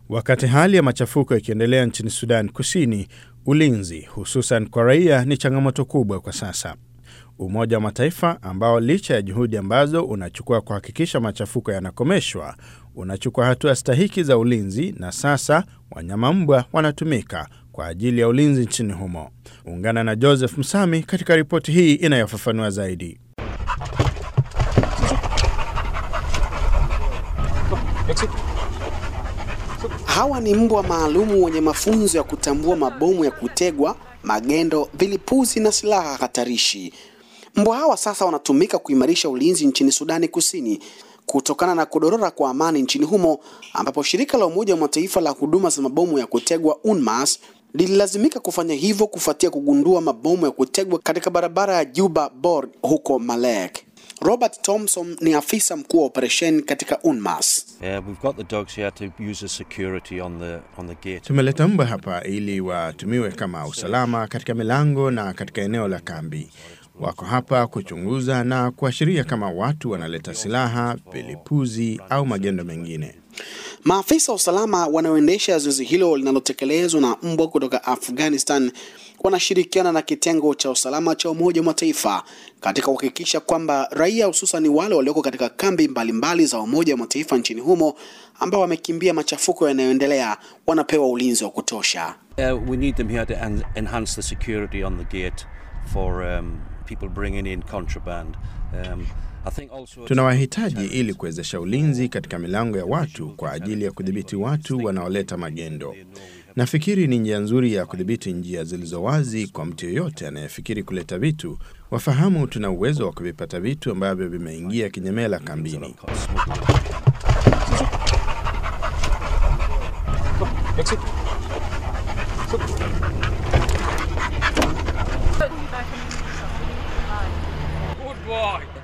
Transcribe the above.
Wakati hali ya machafuko ikiendelea nchini Sudan Kusini, ulinzi hususan kwa raia ni changamoto kubwa kwa sasa. Umoja wa Mataifa ambao licha ya juhudi ambazo unachukua kuhakikisha machafuko yanakomeshwa, unachukua hatua stahiki za ulinzi na sasa wanyama mbwa wanatumika kwa ajili ya ulinzi nchini humo. Ungana na Joseph Msami katika ripoti hii inayofafanua zaidi. Hawa ni mbwa maalumu wenye mafunzo ya kutambua mabomu ya kutegwa, magendo, vilipuzi na silaha hatarishi. Mbwa hawa sasa wanatumika kuimarisha ulinzi nchini Sudani Kusini kutokana na kudorora kwa amani nchini humo, ambapo shirika la Umoja wa Mataifa la huduma za mabomu ya kutegwa UNMAS lililazimika kufanya hivyo kufuatia kugundua mabomu ya kutegwa katika barabara ya Juba Bor huko Malek. Robert Thompson ni afisa mkuu wa operation katika UNMAS. We've got the dogs here to use as security on the gate. Tumeleta mbwa hapa ili watumiwe kama usalama katika milango na katika eneo la kambi. Wako hapa kuchunguza na kuashiria kama watu wanaleta silaha, vilipuzi au magendo mengine. Maafisa wa usalama wanaoendesha zoezi hilo linalotekelezwa na mbwa kutoka Afghanistan wanashirikiana na kitengo cha usalama cha Umoja wa Mataifa katika kuhakikisha kwamba raia hususan wale walioko katika kambi mbalimbali za Umoja wa Mataifa nchini humo ambao wamekimbia machafuko yanayoendelea wanapewa ulinzi wa kutosha. We need them here to enhance the security on the gate for people bringing in contraband. Tunawahitaji ili kuwezesha ulinzi katika milango ya watu kwa ajili ya kudhibiti watu wanaoleta magendo. Nafikiri ni njia nzuri ya kudhibiti njia zilizo wazi kwa mtu yeyote anayefikiri kuleta vitu. Wafahamu tuna uwezo wa kuvipata vitu ambavyo vimeingia kinyemela kambini. Good boy.